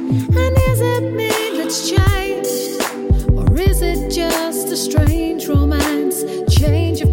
And is it me that's changed? Or is it just a strange romance? Change